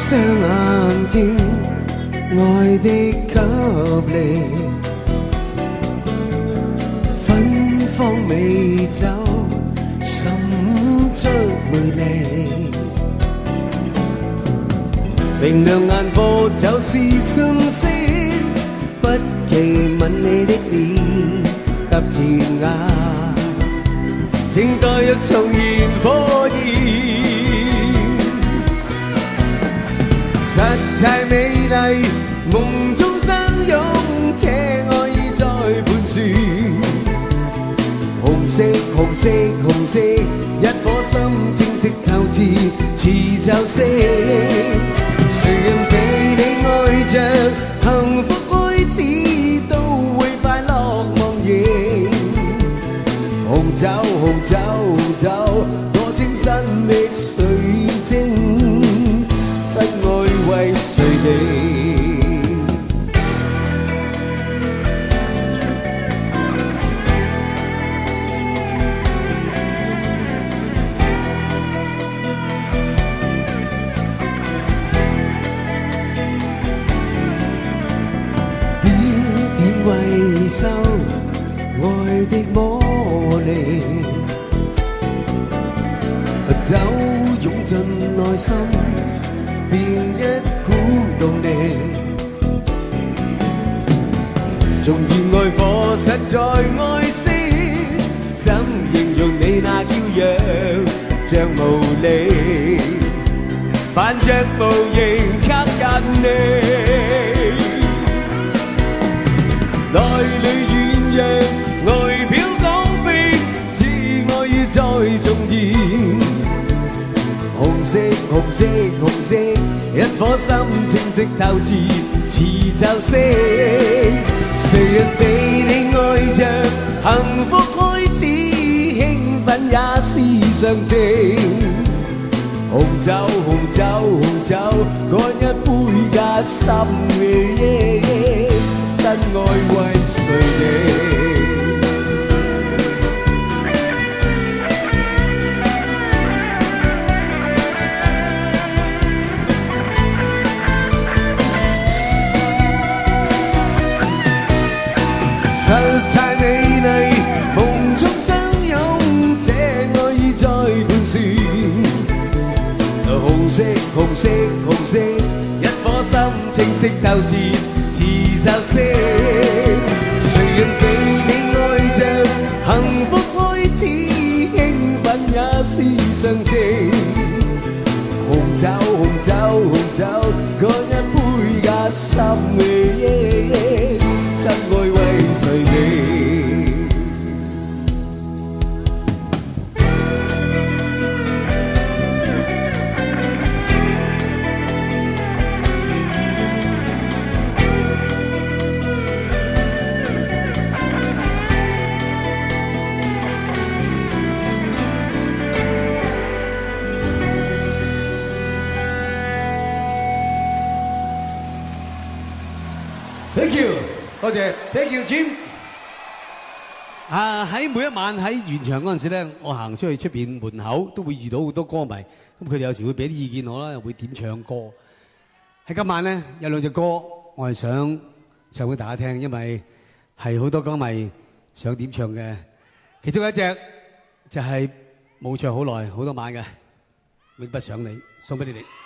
雙眼睛，愛的給力，芬芳美酒，滲出魅力。明亮眼波就是訊息，不期吻你的臉，急轉眼，靜待若重燃火焰。實太美麗，夢中相擁，這愛意在盤旋。紅色，紅色，紅色，一顆心清晰透徹，似就色。誰人被你愛着，幸福開始都會快樂忘形。紅酒，紅酒，紅酒，多清新的水晶，真愛為誰地？收愛的魔力，酒湧進內心，變一股動力。縱然愛火實在愛惜，怎形容你那嬌弱像無力，反着無形吸引你。內裏軟弱，外表剛愎，似愛意再重現。紅色，紅色，紅色，一顆心清晰透徹，似就色。誰人被你愛着，幸福開始，興奮也是常情。紅酒，紅酒，紅酒，乾一杯加心嘅。真愛為誰地？實太美麗，夢中相擁，這愛意在盤旋。紅色，紅色，紅色，一顆心清晰透徹。就色，誰人被你愛着，幸福開始，興奮也是常情。紅酒，紅酒，紅酒，乾一杯加心嘅，真愛為誰地？Thank you， 多謝 ，Thank you Jim。喺每一晚喺現場嗰陣時咧，我行出去出邊門口都會遇到好多歌迷，咁佢哋有時會俾啲意見我啦，又會點唱歌。喺今晚咧有兩隻歌，我係想唱俾大家聽，因為係好多歌迷想點唱嘅。其中一隻就係冇唱好耐好多晚嘅《永不想你》，送俾你哋。